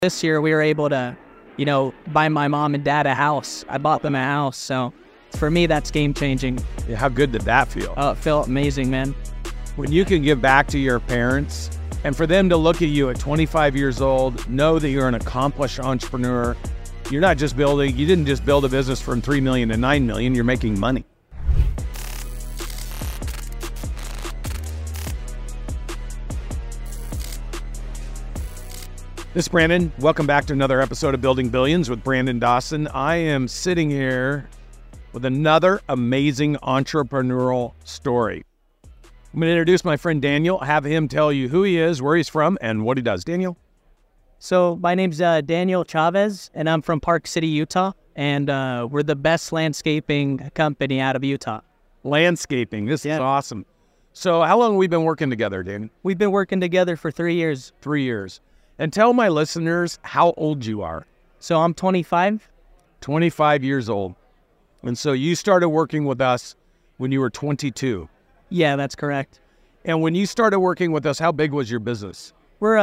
This year we were able to, buy my mom and dad a house. I bought them a house. So for me, that's game changing. Yeah, how good did that feel? Oh, it felt amazing, man. When you can give back to your parents and for them to look at you at 25 years old, know that you're an accomplished entrepreneur. You didn't just build a business from 3 million to 9 million, you're making money. This is Brandon. Welcome back to another episode of Building Billions with Brandon Dawson. I am sitting here with another amazing entrepreneurial story. I'm going to introduce my friend Daniel, have him tell you who he is, where he's from, and what he does. Daniel? So my name's Daniel Chavez, and I'm from Park City, Utah, and we're the best landscaping company out of Utah. Landscaping. This is awesome. So how long have we been working together, Daniel? We've been working together for 3 years. 3 years. And tell my listeners how old you are. So I'm 25. 25 years old. And so you started working with us when you were 22. Yeah, that's correct. And when you started working with us, how big was your business? We're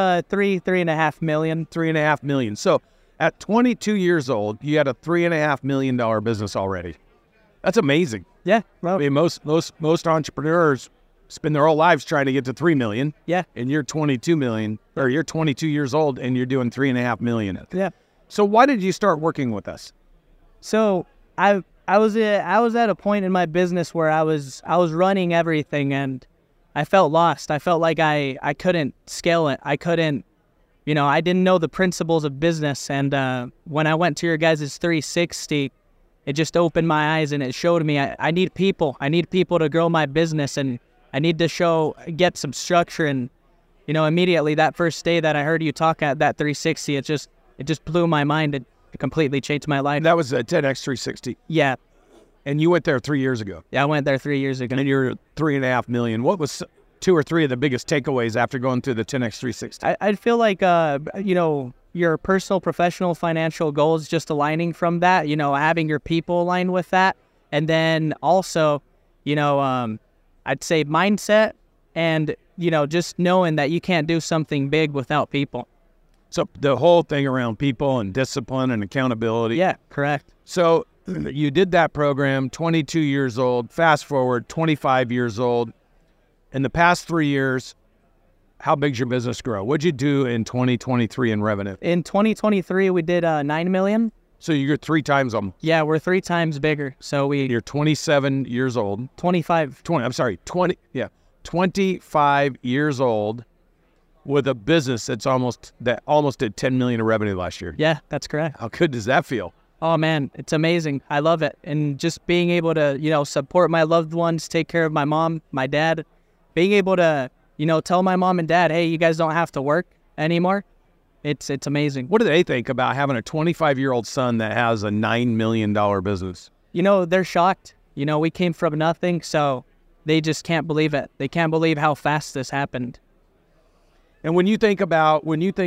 3.5 million. 3.5 million. So at 22 years old, you had a $3.5 million business already. That's amazing. Yeah. Well, I mean, most entrepreneurs spend their whole lives trying to get to 3 million. Yeah. And you're 22 million, or you're 22 years old and you're doing 3.5 million. Yeah. So why did you start working with us? So I was at a point in my business where I was running everything and I felt lost. I felt like I couldn't scale it. I couldn't, I didn't know the principles of business. And when I went to your guys' 360, it just opened my eyes and it showed me I need people. I need people to grow my business, and I need to get some structure. And, immediately that first day that I heard you talk at that 360, it just blew my mind. It completely changed my life. That was a 10X 360. Yeah. And you went there 3 years ago. Yeah, I went there 3 years ago. And you're 3.5 million. What was 2 or 3 of the biggest takeaways after going through the 10X 360? I'd feel like, your personal, professional, financial goals, just aligning from that, having your people align with that. And then also, I'd say mindset and, just knowing that you can't do something big without people. So the whole thing around people and discipline and accountability. Yeah, correct. So you did that program, 22 years old, fast forward, 25 years old. In the past 3 years, how big's your business grow? What'd you do in 2023 in revenue? In 2023, we did 9 million. So you're 3 times them. Yeah, we're 3 times bigger. So you're 27 years old. 25. 25 years old with a business that almost did 10 million in revenue last year. Yeah, that's correct. How good does that feel? Oh man, it's amazing. I love it. And just being able to, support my loved ones, take care of my mom, my dad, being able to, tell my mom and dad, hey, you guys don't have to work anymore. It's amazing. What do they think about having a 25-year-old son that has a $9 million business? They're shocked. We came from nothing, so they just can't believe it. They can't believe how fast this happened. And when you think about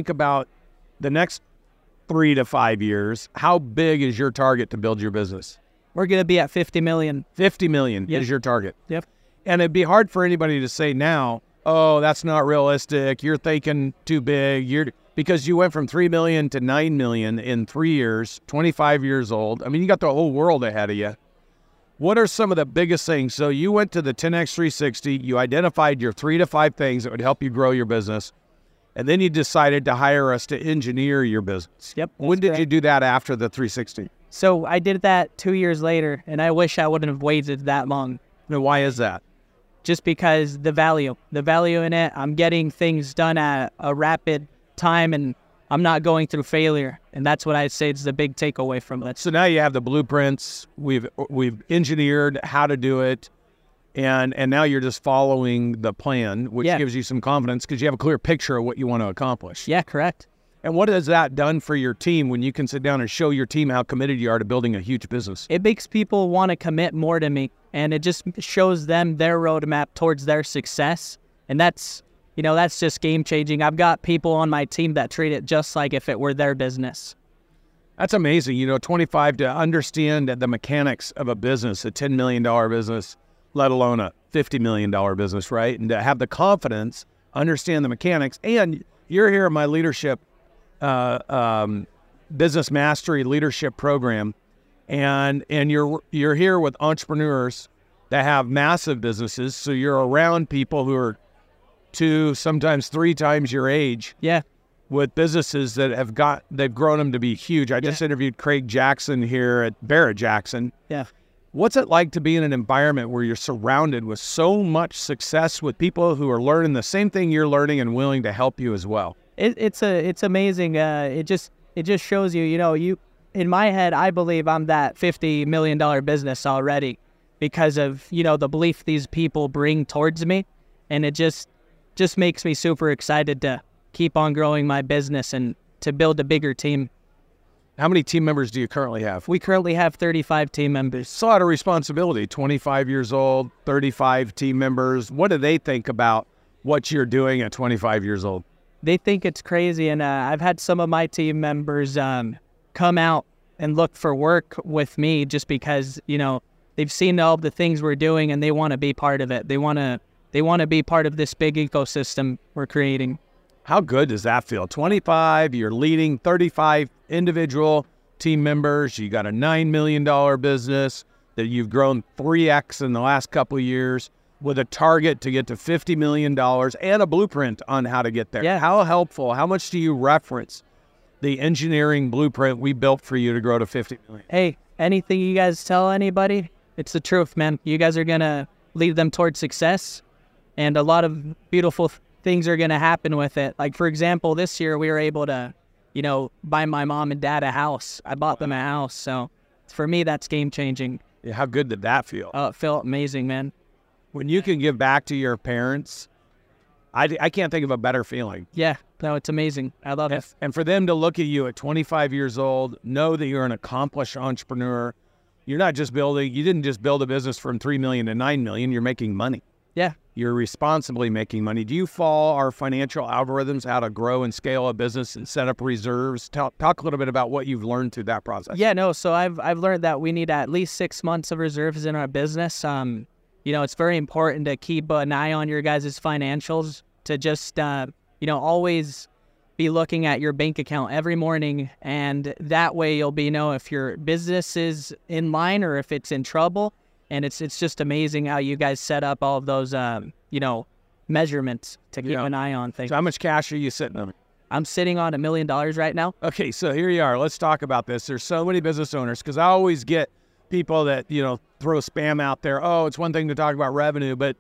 the next 3 to 5 years, how big is your target to build your business? We're going to be at 50 million. 50 million is your target. Yep. And it'd be hard for anybody to say now, oh, that's not realistic. You're thinking too big. Because you went from 3 million to 9 million in 3 years, 25 years old. I mean, you got the whole world ahead of you. What are some of the biggest things? So you went to the 10X 360, you identified your 3 to 5 things that would help you grow your business, and then you decided to hire us to engineer your business. Yep. When did you do that after the 360? So I did that 2 years later, and I wish I wouldn't have waited that long. Now, why is that? Just because the value in it, I'm getting things done at a rapid time, and I'm not going through failure. And that's what I'd say is the big takeaway from it. So now you have the blueprints, we've engineered how to do it, and now you're just following the plan, which gives you some confidence because you have a clear picture of what you want to accomplish. Yeah, correct. And what has that done for your team when you can sit down and show your team how committed you are to building a huge business? It makes people want to commit more to me, and it just shows them their roadmap towards their success. And that's just game-changing. I've got people on my team that treat it just like if it were their business. That's amazing. 25 to understand the mechanics of a business, a $10 million business, let alone a $50 million business, right? And to have the confidence, understand the mechanics. And you're here in my leadership business mastery leadership program, and you're here with entrepreneurs that have massive businesses. So you're around people who are 2, sometimes 3 times your age. Yeah. With businesses that they've grown them to be huge. I just interviewed Craig Jackson here at Barrett Jackson. Yeah. What's it like to be in an environment where you're surrounded with so much success with people who are learning the same thing you're learning and willing to help you as well? It's amazing. It just shows you, in my head, I believe I'm that $50 million business already because of, the belief these people bring towards me. And it just makes me super excited to keep on growing my business and to build a bigger team. How many team members do you currently have? We currently have 35 team members. It's a lot of responsibility. 25 years old, 35 team members. What do they think about what you're doing at 25 years old? They think it's crazy, and I've had some of my team members come out and look for work with me just because, they've seen all the things we're doing and they want to be part of it. They want to be part of this big ecosystem we're creating. How good does that feel? 25, you're leading 35 individual team members. You got a $9 million business that you've grown 3x in the last couple of years with a target to get to $50 million and a blueprint on how to get there. Yeah. How helpful? How much do you reference the engineering blueprint we built for you to grow to 50 million? Hey, anything you guys tell anybody, it's the truth, man. You guys are going to lead them towards success, and a lot of beautiful things are going to happen with it. Like, for example, this year we were able to, buy my mom and dad a house. I bought them a house. So for me, that's game changing. Yeah, how good did that feel? Oh, it felt amazing, man. When you can give back to your parents, I can't think of a better feeling. Yeah, no, it's amazing. I love it. And for them to look at you at 25 years old, know that you're an accomplished entrepreneur. You didn't just build a business from 3 million to 9 million. You're making money. Yeah. You're responsibly making money. Do you follow our financial algorithms, how to grow and scale a business and set up reserves? Talk a little bit about what you've learned through that process. Yeah, no. So I've learned that we need at least 6 months of reserves in our business. It's very important to keep an eye on your guys' financials, to just, always be looking at your bank account every morning. And that way you'll know if your business is in line or if it's in trouble. And it's just amazing how you guys set up all of those, measurements to keep an eye on things. So how much cash are you sitting on? I'm sitting on $1 million right now. Okay, so here you are. Let's talk about this. There's so many business owners, because I always get people that, throw spam out there. Oh, it's one thing to talk about revenue, but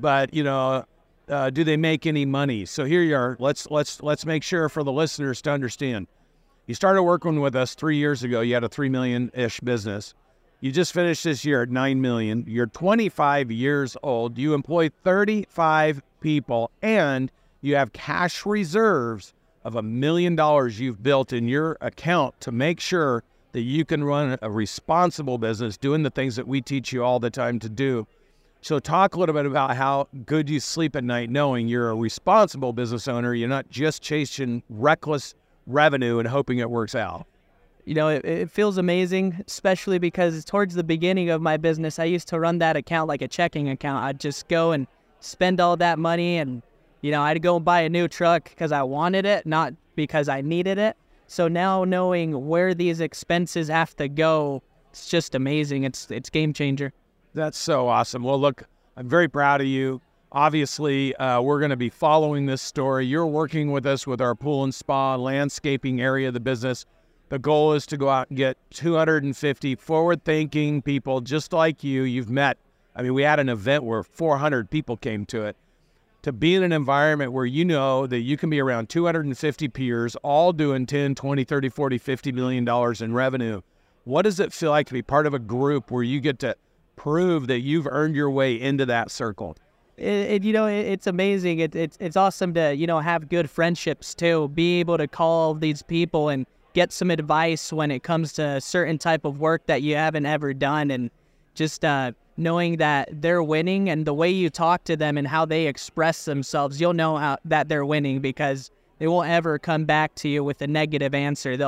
do they make any money? So here you are. Let's make sure for the listeners to understand. You started working with us 3 years ago. You had a 3 million-ish business. You just finished this year at 9 million. You're 25 years old. You employ 35 people, and you have cash reserves of $1 million you've built in your account to make sure that you can run a responsible business doing the things that we teach you all the time to do. So talk a little bit about how good you sleep at night knowing you're a responsible business owner. You're not just chasing reckless revenue and hoping it works out. It feels amazing, especially because towards the beginning of my business, I used to run that account like a checking account. I'd just go and spend all that money, and, I'd go and buy a new truck because I wanted it, not because I needed it. So now knowing where these expenses have to go, it's just amazing. It's game changer. That's so awesome. Well, look, I'm very proud of you. Obviously, we're going to be following this story. You're working with us with our pool and spa landscaping area of the business. The goal is to go out and get 250 forward-thinking people just like you. You've met. We had an event where 400 people came to it. To be in an environment where you know that you can be around 250 peers, all doing 10, 20, 30, 40, $50 million in revenue. What does it feel like to be part of a group where you get to prove that you've earned your way into that circle? It's amazing. It's awesome to, have good friendships too. Be able to call these people and get some advice when it comes to a certain type of work that you haven't ever done, and just knowing that they're winning, and the way you talk to them and how they express themselves, you'll know that they're winning, because they won't ever come back to you with a negative answer. They'll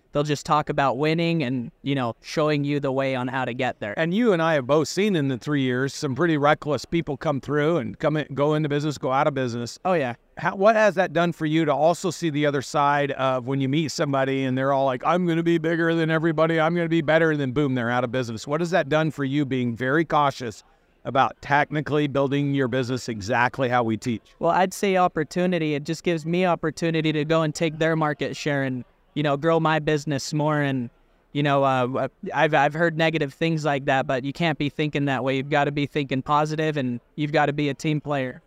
they'll just talk about winning and, you know, showing you the way on how to get there. And you and I have both seen in the 3 years some pretty reckless people come through and go into business, go out of business. Oh, yeah. What has that done for you to also see the other side of when you meet somebody and they're all like, I'm going to be bigger than everybody, I'm going to be better, and then boom, they're out of business? What has that done for you being very cautious about technically building your business exactly how we teach? Well, I'd say opportunity. It just gives me opportunity to go and take their market share and, you know, grow my business more. And, you know, I've heard negative things like that, but you can't be thinking that way. You've got to be thinking positive, and you've got to be a team player.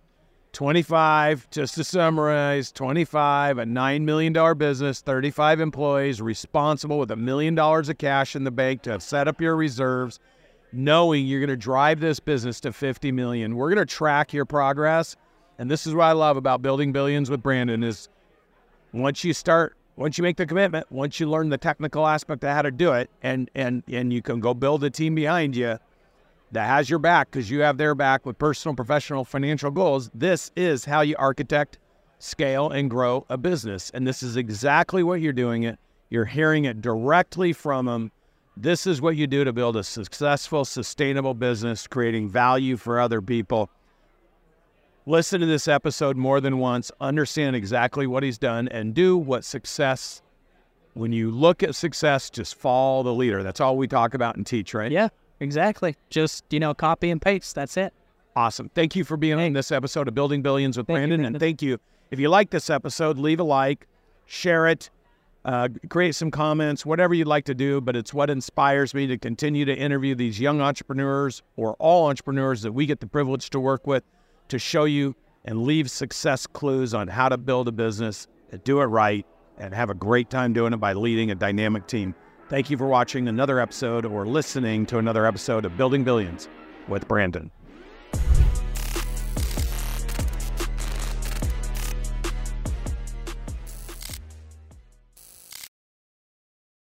25, just to summarize, 25, a $9 million business, 35 employees, responsible with $1 million of cash in the bank to set up your reserves, knowing you're going to drive this business to 50 million. We're going to track your progress. And this is what I love about Building Billions with Brandon is once you make the commitment, once you learn the technical aspect of how to do it, and you can go build a team behind you that has your back because you have their back with personal, professional, financial goals, this is how you architect, scale, and grow a business. And this is exactly what you're doing it. You're hearing it directly from them. This is what you do to build a successful, sustainable business, creating value for other people. Listen to this episode more than once, understand exactly what he's done, and do what success, when you look at success, just follow the leader. That's all we talk about and teach, right? Yeah, exactly. Just, you know, copy and paste. That's it. Awesome. Thank you for being on this episode of Building Billions with Brandon. And thank you. If you like this episode, leave a like, share it, create some comments, whatever you'd like to do, but it's what inspires me to continue to interview these young entrepreneurs or all entrepreneurs that we get the privilege to work with to show you and leave success clues on how to build a business and do it right and have a great time doing it by leading a dynamic team. Thank you for watching another episode or listening to another episode of Building Billions with Brandon.